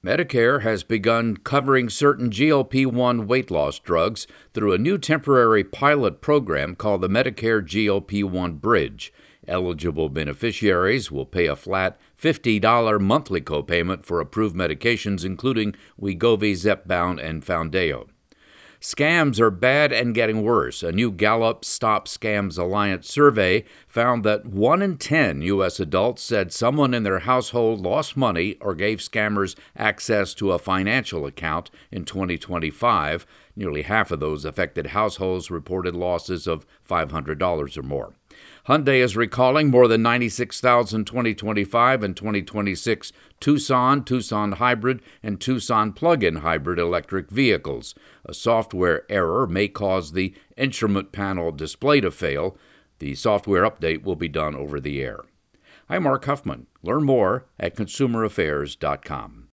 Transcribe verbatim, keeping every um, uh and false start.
Medicare has begun covering certain G L P one weight loss drugs through a new temporary pilot program called the Medicare G L P one Bridge. Eligible beneficiaries will pay a flat fifty dollars monthly copayment for approved medications, including Wegovy, Zepbound, and Foundayo. Scams are bad and getting worse. A new Gallup Stop Scams Alliance survey found that one in ten U S adults said someone in their household lost money or gave scammers access to a financial account in twenty twenty-five. Nearly half of those affected households reported losses of five hundred dollars or more. Hyundai is recalling more than ninety-six thousand twenty twenty-five and twenty twenty-six Tucson, Tucson Hybrid, and Tucson plug-in hybrid electric vehicles. A software error may cause the instrument panel display to fail. The software update will be done over the air. I'm Mark Huffman. Learn more at consumer affairs dot com.